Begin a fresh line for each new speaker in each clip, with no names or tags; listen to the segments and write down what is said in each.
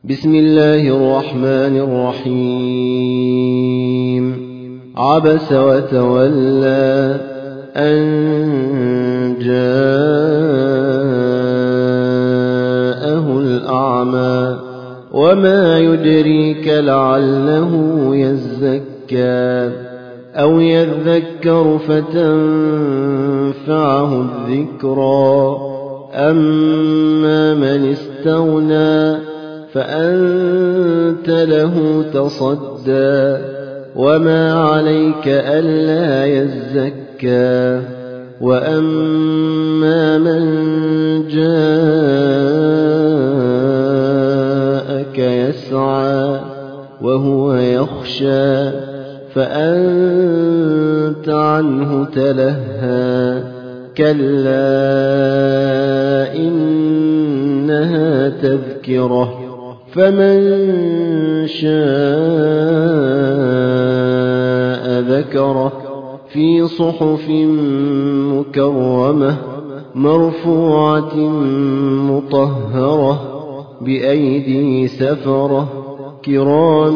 بسم الله الرحمن الرحيم عبس وتولى أن جاءه الأعمى وما يدريك لعله يزكى أو يذكر فتنفعه الذكرى أما من استغنى فأنت له تصدى وما عليك ألا يزكى وأما من جاءك يسعى وهو يخشى فأنت عنه تلهى كلا إنها تذكرة فمن شاء ذكره في صحف مكرمة مرفوعة مطهرة بأيدي سفرة كرام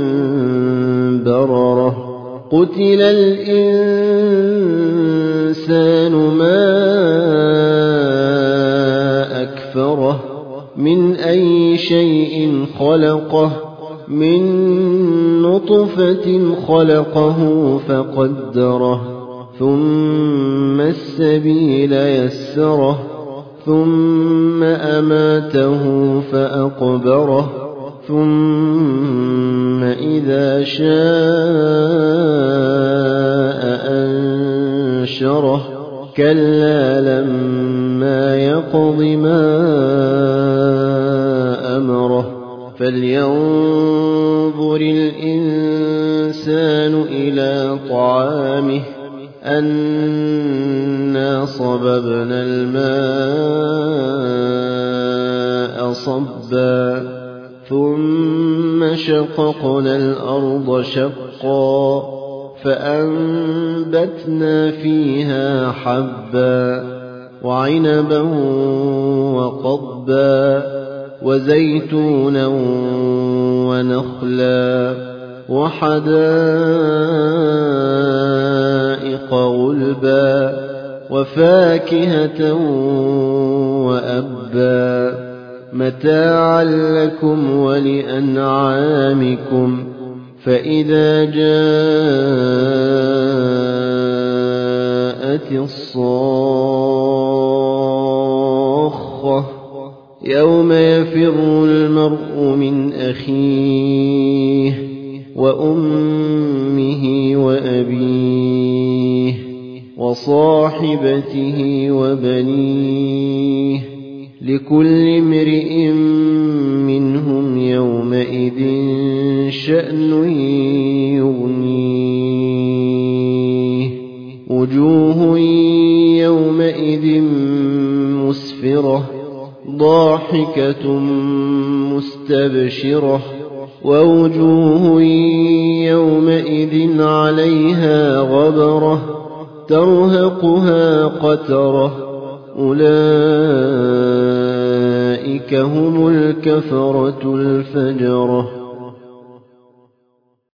بررة قتل الإنسان ما أكفره من أي شيء خلقه من نطفة خلقه فقدره ثم السبيل يسره ثم أماته فأقبره ثم إذا شاء أنشره كلا لما يقض ما أمره فلينظر الإنسان إلى طعامه أنا صببنا الماء صبا ثم شققنا الأرض شقا فأنبتنا فيها حبا وعنبا وقضبا وزيتونا ونخلا وحدائق غلبا وفاكهة وأبا متاعا لكم ولأنعامكم فإذا جاءت الصاخة يوم يفر المرء من أخيه وأمه وأبيه وصاحبته وبنيه لكل امرئ منهم يومئذ شأن يغنيه وجوه يومئذ مسفرة ضاحكة مستبشرة ووجوه يومئذ عليها غبرة ترهقها قترة أولئك هم الكفرة الفجرة